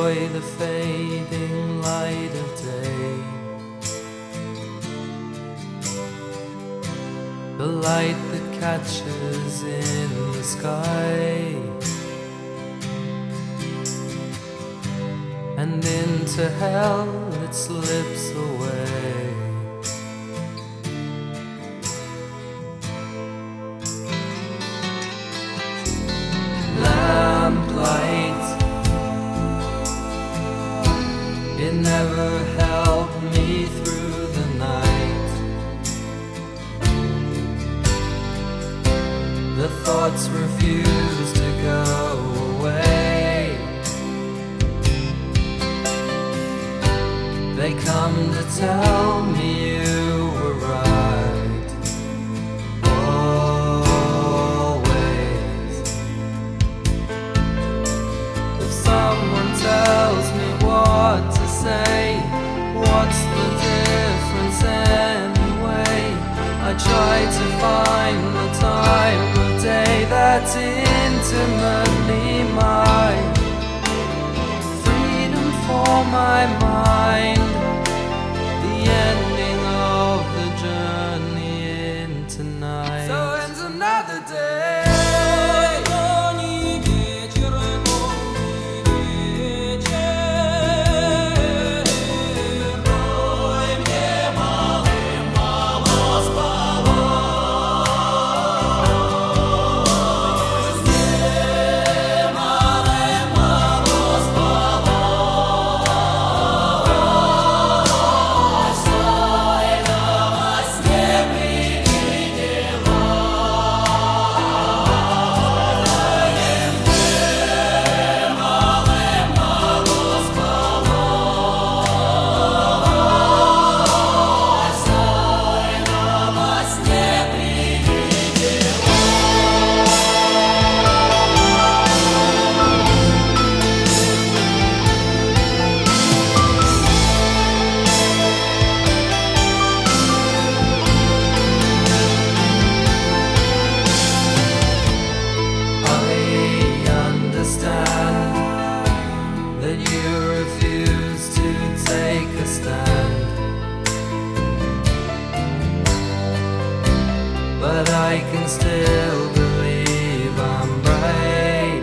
enjoy the fading light of day, the light that catches in the sky, and into hell it slips away. Lamplight, it never helped me through the night. The thoughts refuse to go away. They come to tell me you were right, always. If someone tells me what to say, what's the difference anyway? I try to find the time of day that's intimately mine. Freedom for my mind, the ending of the journey into night. So ends another day. But I can still believe I'm right,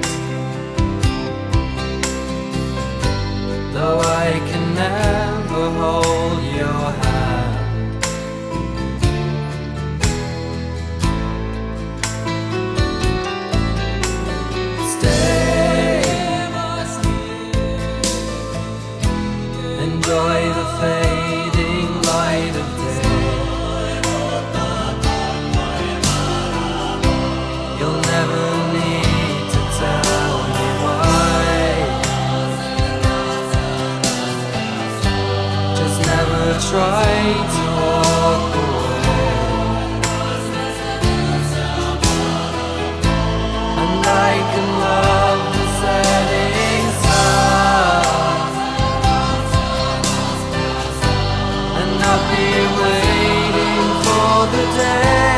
though I can never hold your hand. Stay, enjoy the fading light of day. You'll never need to tell me why. Just never try to walk away. And I can love the setting sun and not be waiting for the day.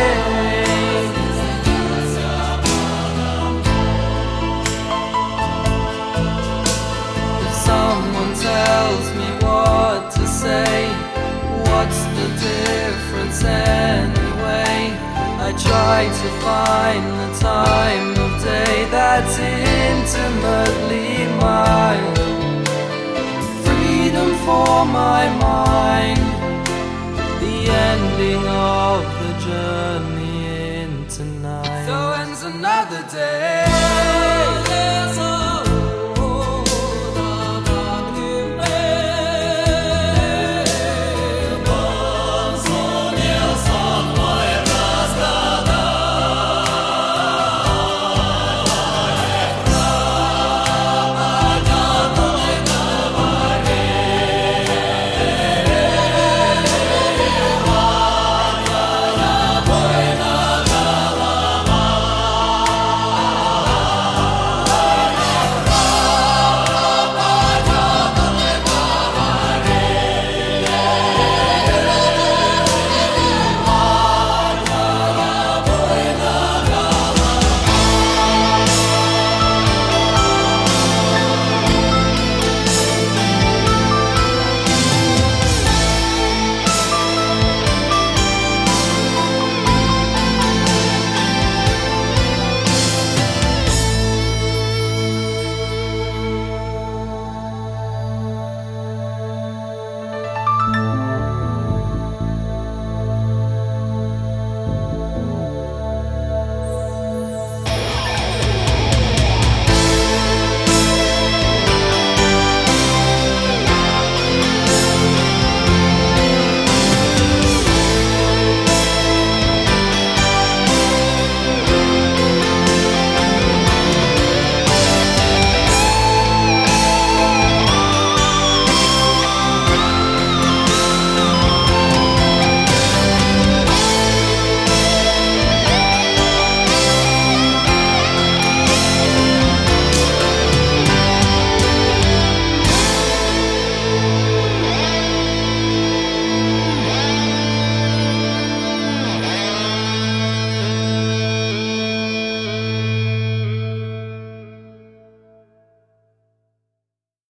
Someone tells me what to say, what's the difference anyway? I try to find the time of day that's intimately mine. Freedom for my mind, the ending of the journey into night. So ends another day.